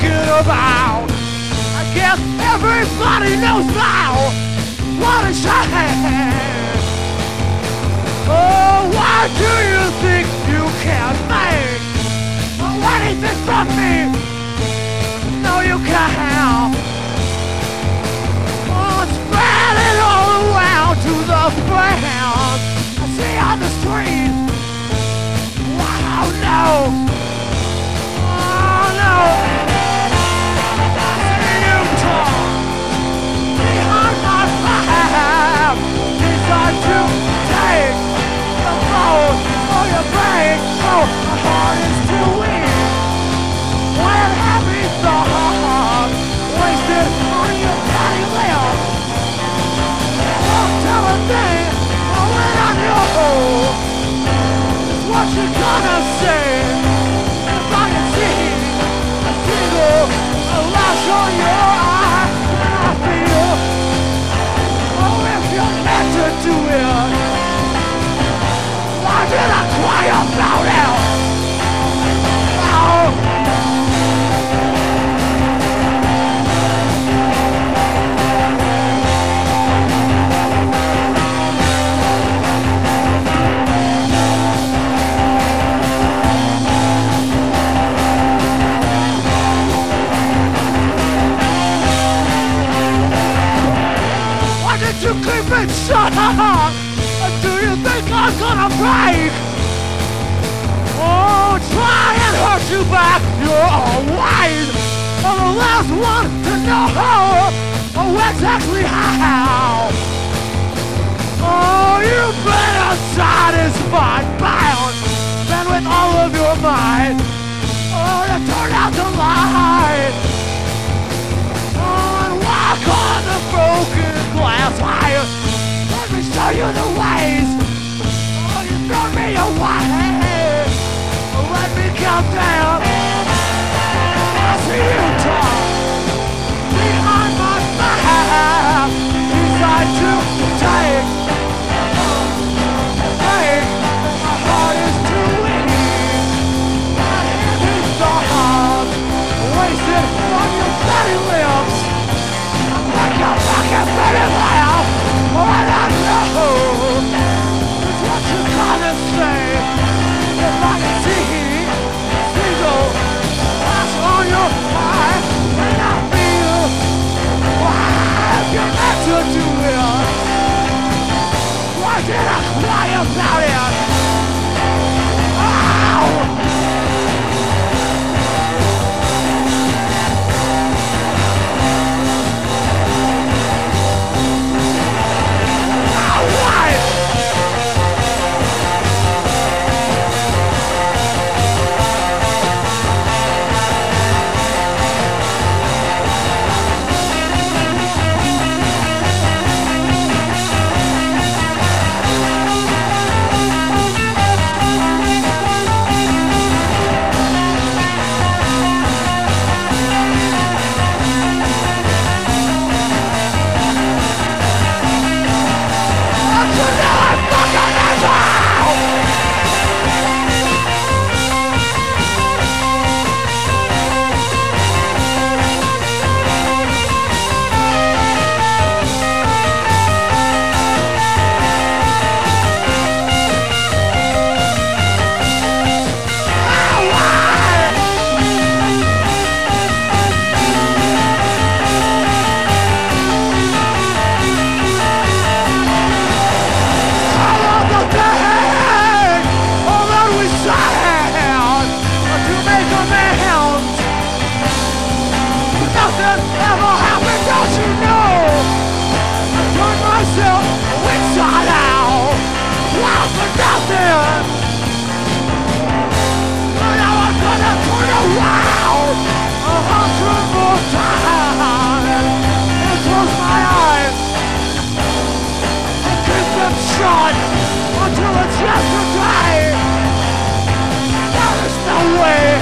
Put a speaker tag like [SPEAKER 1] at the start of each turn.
[SPEAKER 1] talking about. I guess everybody knows now what a shame. Oh, why do you think you can't make anything from me? No, you can't. Oh, spread it all around to the friends I see on the street. Wow, no. Oh, no. See you talk behind my back. Decide to take the phone for your brain. Oh, my heart is too weak. When happy thoughts wasted on your body lips. Don't tell a thing when I know what you gonna say. If I can see a single lash on your eye, and I feel, oh, if you're meant to do it, why did I cry about it? Oh. You keep it shut up. Do you think I'm gonna break? Oh, try and hurt you back. You're always the last one to know exactly how. Oh, you've been unsatisfied, bound, and with all of your might. Oh, you turned out to lie. Oh, and walk on the broken glass wire. Let me show you the ways. Oh, you throw me away. Oh, let me come down. I see you talk behind my back. Decide to take. My heart is too weak. My hand is thoughts wasted on your bloody lips. Like a fucking pedophile, I don't know just what you gonna say. If I can see a single flash on your eye, and I feel, why if you're meant to do it, why did I cry about it? Ow! Until it's yesterday. There is no way